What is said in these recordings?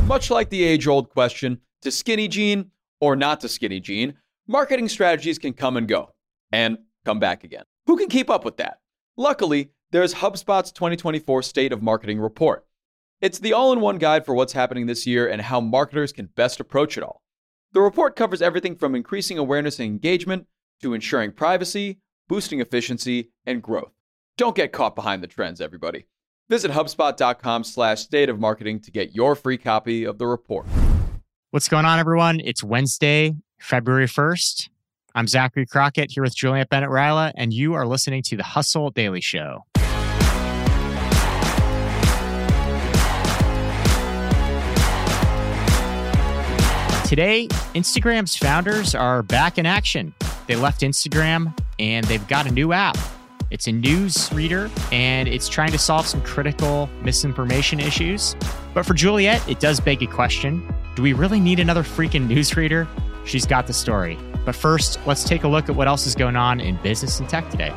Much like the age-old question, to skinny jean or not to skinny jean, marketing strategies can come and go, and come back again. Who can keep up with that? Luckily, there's HubSpot's 2024 State of Marketing Report. It's the all-in-one guide for what's happening this year and how marketers can best approach it all. The report covers everything from increasing awareness and engagement to ensuring privacy, boosting efficiency, and growth. Don't get caught behind the trends, everybody. Visit HubSpot.com/state of marketing to get your free copy of the report. What's going on, everyone? It's Wednesday, February 1st. I'm Zachary Crockett here with Juliet Bennett-Ryla, and you are listening to The Hustle Daily Show. Today, Instagram's founders are back in action. They left Instagram and they've got a new app. It's a news reader and it's trying to solve some critical misinformation issues. But for Juliet, it does beg a question. Do we really need another freaking news reader? She's got the story. But first, let's take a look at what else is going on in business and tech today.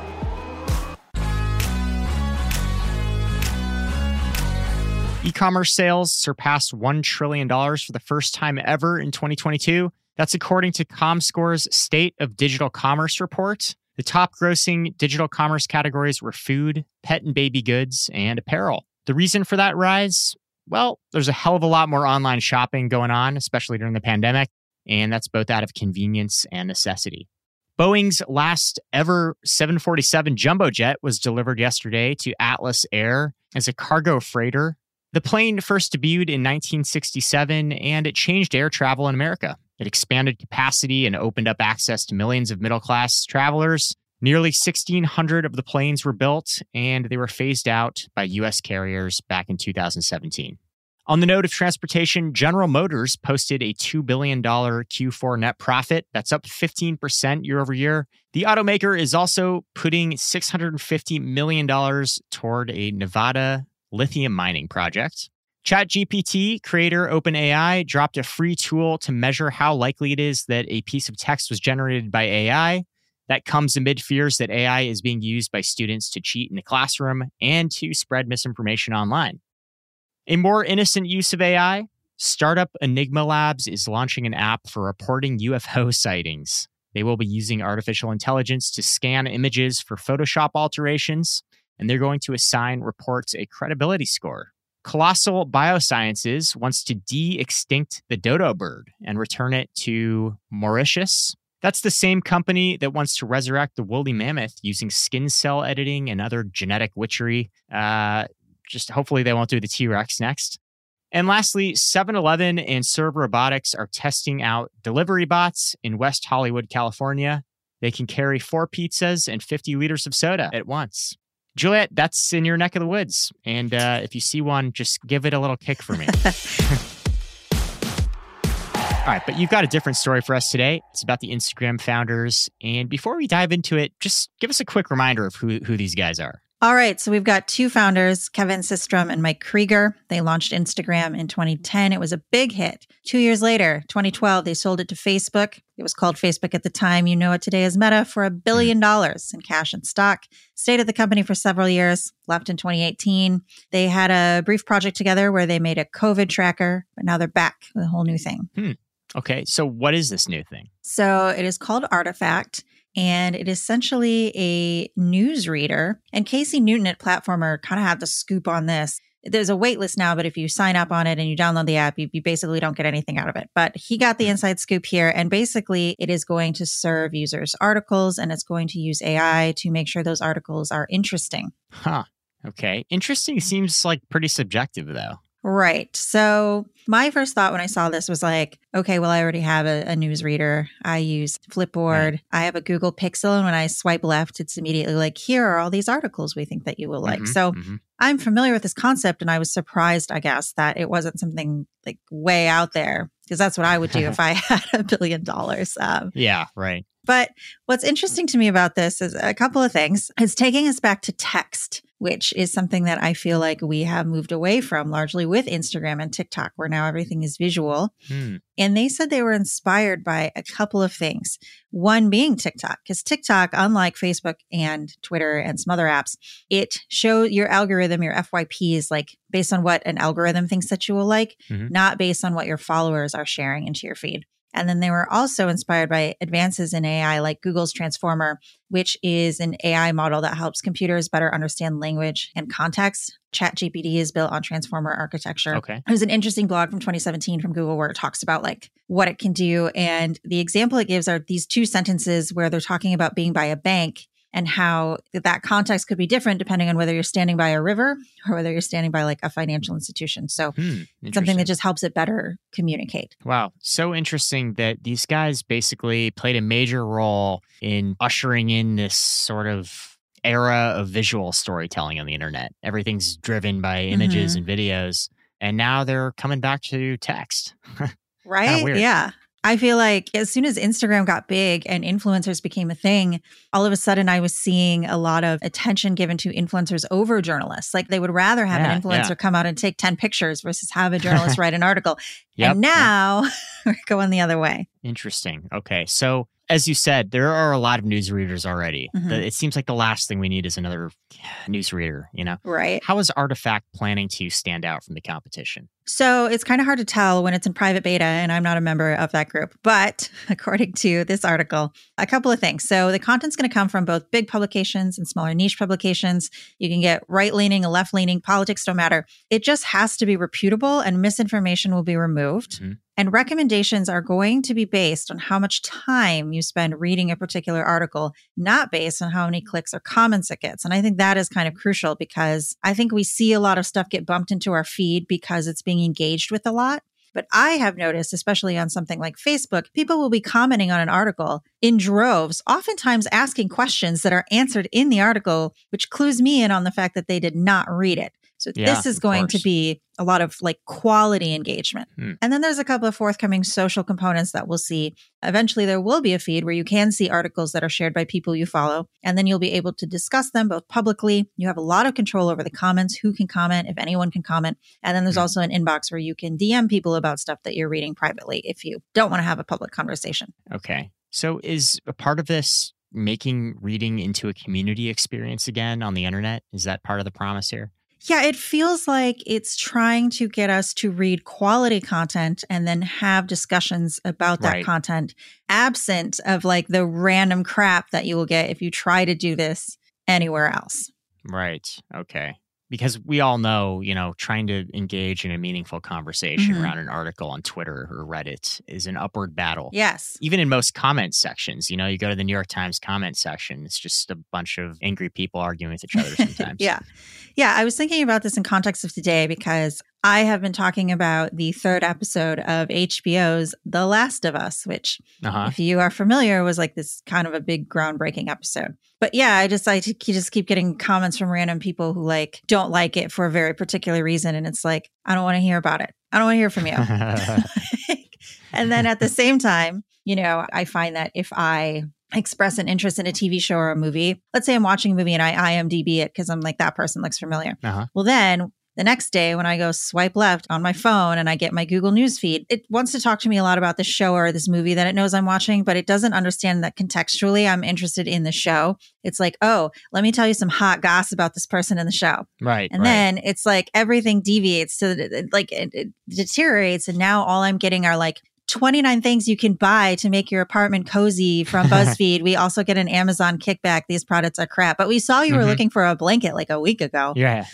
E-commerce sales surpassed $1 trillion for the first time ever in 2022. That's according to Comscore's State of Digital Commerce report. The top grossing digital commerce categories were food, pet and baby goods, and apparel. The reason for that rise? Well, there's a hell of a lot more online shopping going on, especially during the pandemic, and that's both out of convenience and necessity. Boeing's last ever 747 jumbo jet was delivered yesterday to Atlas Air as a cargo freighter. The plane first debuted in 1967, and it changed air travel in America. It expanded capacity and opened up access to millions of middle-class travelers. Nearly 1,600 of the planes were built, and they were phased out by U.S. carriers back in 2017. On the note of transportation, General Motors posted a $2 billion Q4 net profit. That's up 15% year over year. The automaker is also putting $650 million toward a Nevada lithium mining project. ChatGPT creator OpenAI dropped a free tool to measure how likely it is that a piece of text was generated by AI. That comes amid fears that AI is being used by students to cheat in the classroom and to spread misinformation online. A more innocent use of AI, startup Enigma Labs is launching an app for reporting UFO sightings. They will be using artificial intelligence to scan images for Photoshop alterations, and they're going to assign reports a credibility score. Colossal Biosciences wants to de-extinct the dodo bird and return it to Mauritius. That's the same company that wants to resurrect the woolly mammoth using skin cell editing and other genetic witchery. Just hopefully they won't do the T-Rex next. And lastly, 7-Eleven and Serve Robotics are testing out delivery bots in West Hollywood, California. They can carry 4 pizzas and 50 liters of soda at once. Juliet, that's in your neck of the woods. And if you see one, just give it a little kick for me. All right, but you've got a different story for us today. It's about the Instagram founders. And before we dive into it, just give us a quick reminder of who these guys are. All right, so we've got 2 founders, Kevin Systrom and Mike Krieger. They launched Instagram in 2010. It was a big hit. 2 years later, 2012, they sold it to Facebook. It was called Facebook at the time. You know it today as Meta for $1 billion in cash and stock. Stayed at the company for several years, left in 2018. They had a brief project together where they made a COVID tracker, but now they're back with a whole new thing. Okay, so what is this new thing? So it is called Artifact. And it is essentially a news reader. And Casey Newton at Platformer kind of had the scoop on this. There's a wait list now, but if you sign up on it and you download the app, you basically don't get anything out of it. But he got the inside scoop here. And basically, it is going to serve users articles, and it's going to use AI to make sure those articles are interesting. Huh. Okay. Interesting seems like pretty subjective, though. Right. So my first thought when I saw this was like, okay, well, I already have a news reader. I use Flipboard. Right. I have a Google Pixel. And when I swipe left, it's immediately like, here are all these articles we think that you will like. So I'm familiar with this concept. And I was surprised, I guess, that it wasn't something like way out there, because that's what I would do if I had $1 billion. Yeah, right. But what's interesting to me about this is a couple of things. It's taking us back to text. which is something that I feel like we have moved away from largely with Instagram and TikTok, where now everything is visual. And they said they were inspired by a couple of things. One being TikTok, because TikTok, unlike Facebook and Twitter and some other apps, it shows your algorithm, your FYP is like based on what an algorithm thinks that you will like, not based on what your followers are sharing into your feed. And then they were also inspired by advances in AI like Google's Transformer, which is an AI model that helps computers better understand language and context. ChatGPT is built on Transformer architecture. Okay. There's an interesting blog from 2017 from Google where it talks about like what it can do. And the example it gives are these two sentences where they're talking about being by a bank and how that context could be different depending on whether you're standing by a river or whether you're standing by like a financial institution. So something that just helps it better communicate. Wow. So interesting that these guys basically played a major role in ushering in this sort of era of visual storytelling on the internet. Everything's driven by images and videos. And now they're coming back to text. Right? Yeah. I feel like as soon as Instagram got big and influencers became a thing, all of a sudden I was seeing a lot of attention given to influencers over journalists. Like they would rather have an influencer come out and take 10 pictures versus have a journalist write an article. And now we're going the other way. Interesting. Okay. So as you said, there are a lot of newsreaders already. It seems like the last thing we need is another newsreader, you know? Right. How is Artifact planning to stand out from the competition? So it's kind of hard to tell when it's in private beta, and I'm not a member of that group. But according to this article, a couple of things. So the content's going to come from both big publications and smaller niche publications. You can get right-leaning, left-leaning, politics don't matter. It just has to be reputable and misinformation will be removed. And recommendations are going to be based on how much time you spend reading a particular article, not based on how many clicks or comments it gets. And I think that is kind of crucial because I think we see a lot of stuff get bumped into our feed because it's being engaged with a lot. But I have noticed, especially on something like Facebook, people will be commenting on an article in droves, oftentimes asking questions that are answered in the article, which clues me in on the fact that they did not read it. So this is going to be a lot of like quality engagement. And then there's a couple of forthcoming social components that we'll see. Eventually, there will be a feed where you can see articles that are shared by people you follow, and then you'll be able to discuss them both publicly. You have a lot of control over the comments, who can comment, if anyone can comment. And then there's also an inbox where you can DM people about stuff that you're reading privately if you don't want to have a public conversation. Okay. So is a part of this making reading into a community experience again on the internet? Is that part of the promise here? Yeah, it feels like it's trying to get us to read quality content and then have discussions about that content, absent of like the random crap that you will get if you try to do this anywhere else. Right. Okay. Because we all know, you know, trying to engage in a meaningful conversation around an article on Twitter or Reddit is an upward battle. Yes. Even in most comment sections, you know, you go to the New York Times comment section, it's just a bunch of angry people arguing with each other sometimes. Yeah, I was thinking about this in context of today because I have been talking about the third episode of HBO's The Last of Us, which, if you are familiar, was like this kind of a big groundbreaking episode. But yeah, I just keep getting comments from random people who like don't like it for a very particular reason. And it's like, I don't want to hear about it. I don't want to hear from you. And then at the same time, you know, I find that if I express an interest in a TV show or a movie, let's say I'm watching a movie and I IMDb it because I'm like, that person looks familiar. Well, then the next day when I go swipe left on my phone and I get my Google News feed, it wants to talk to me a lot about this show or this movie that it knows I'm watching, but it doesn't understand that contextually I'm interested in the show. It's like, oh, let me tell you some hot gossip about this person in the show. Right. And then it's like everything deviates to it deteriorates. And now all I'm getting are like 29 things you can buy to make your apartment cozy from BuzzFeed. We also get an Amazon kickback. These products are crap. But we saw you were looking for a blanket like a week ago. Yeah.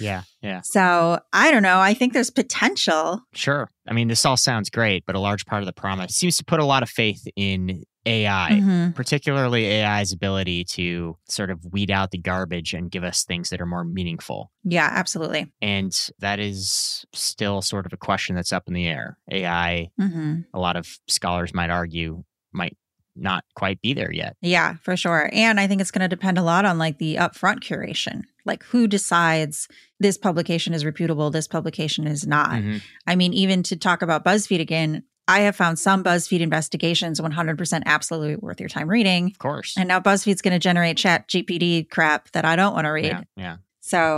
So I don't know. I think there's potential. Sure. I mean, this all sounds great, but a large part of the promise seems to put a lot of faith in AI, particularly AI's ability to sort of weed out the garbage and give us things that are more meaningful. Yeah, absolutely. And that is still sort of a question that's up in the air. AI, a lot of scholars might argue, might not quite be there yet. Yeah, for sure. And I think it's going to depend a lot on like the upfront curation, like who decides this publication is reputable, this publication is not. I mean, even to talk about BuzzFeed again, I have found some BuzzFeed investigations 100% absolutely worth your time reading. Of course. And now BuzzFeed's going to generate ChatGPT crap that I don't want to read. Yeah. So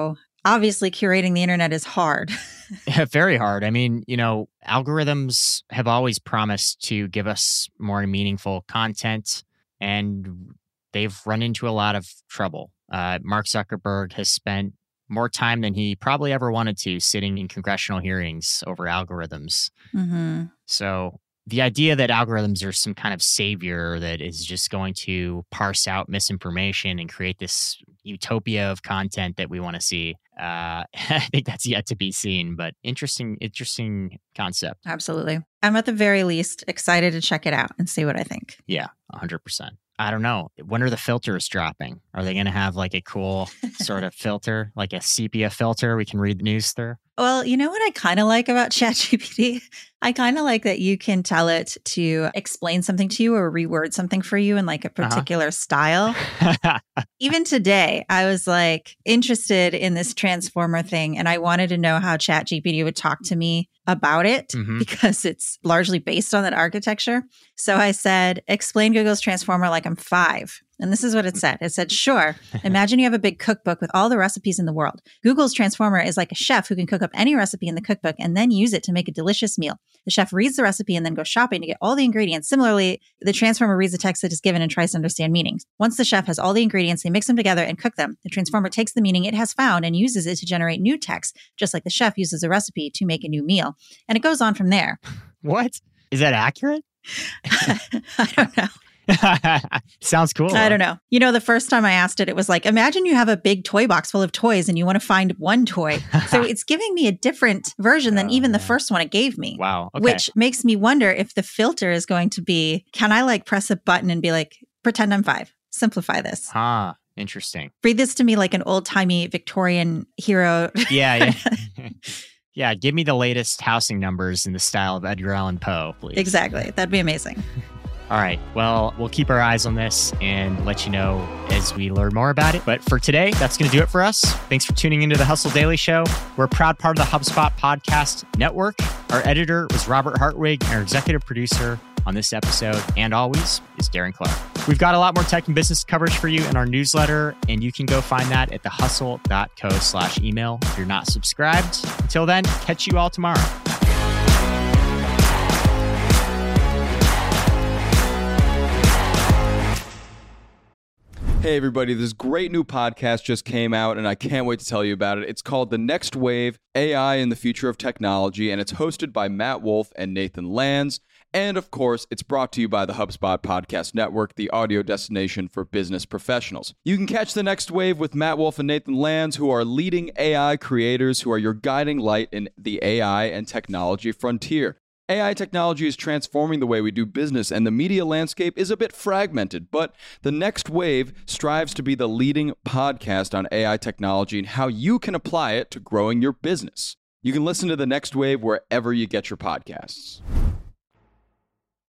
Obviously, curating the internet is hard. Very hard. I mean, algorithms have always promised to give us more meaningful content, and they've run into a lot of trouble. Mark Zuckerberg has spent more time than he probably ever wanted to sitting in congressional hearings over algorithms. Mm-hmm. So the idea that algorithms are some kind of savior that is just going to parse out misinformation and create this utopia of content that we want to see, I think that's yet to be seen, but interesting concept. Absolutely. I'm at the very least excited to check it out and see what I think. Yeah, 100%. I don't know. When are the filters dropping? Are they going to have like a cool sort of filter, like a sepia filter we can read the news through? Well, you know what I kind of like about ChatGPT? I kind of like that you can tell it to explain something to you or reword something for you in like a particular style. Even today, I was like interested in this transformer thing and I wanted to know how ChatGPT would talk to me about it because it's largely based on that architecture. So I said, explain Google's transformer like I'm 5. And this is what it said. It said, sure, imagine you have a big cookbook with all the recipes in the world. Google's transformer is like a chef who can cook up any recipe in the cookbook and then use it to make a delicious meal. The chef reads the recipe and then goes shopping to get all the ingredients. Similarly, the transformer reads the text that is given and tries to understand meanings. Once the chef has all the ingredients, they mix them together and cook them. The transformer takes the meaning it has found and uses it to generate new text, just like the chef uses a recipe to make a new meal. And it goes on from there. What? Is that accurate? I don't know. Sounds cool. I don't know. The first time I asked it, it was like, imagine you have a big toy box full of toys and you want to find one toy. So it's giving me a different version than even the first one it gave me. Wow. Okay. Which makes me wonder if the filter is going to be, can I like press a button and be like, pretend I'm 5, simplify this. Interesting. Read this to me like an old timey Victorian hero. Yeah. Yeah, give me the latest housing numbers in the style of Edgar Allan Poe, please. Exactly. That'd be amazing. All right. Well, we'll keep our eyes on this and let you know as we learn more about it. But for today, that's going to do it for us. Thanks for tuning into the Hustle Daily Show. We're a proud part of the HubSpot Podcast Network. Our editor was Robert Hartwig, and our executive producer on this episode, and always, is Darren Clark. We've got a lot more tech and business coverage for you in our newsletter, and you can go find that at thehustle.co/email if you're not subscribed. Until then, catch you all tomorrow. Hey everybody, this great new podcast just came out and I can't wait to tell you about it. It's called The Next Wave, AI in the Future of Technology, and it's hosted by Matt Wolf and Nathan Lands. And of course, it's brought to you by the HubSpot Podcast Network, the audio destination for business professionals. You can catch The Next Wave with Matt Wolf and Nathan Lands, who are leading AI creators who are your guiding light in the AI and technology frontier. AI technology is transforming the way we do business, and the media landscape is a bit fragmented, but The Next Wave strives to be the leading podcast on AI technology and how you can apply it to growing your business. You can listen to The Next Wave wherever you get your podcasts.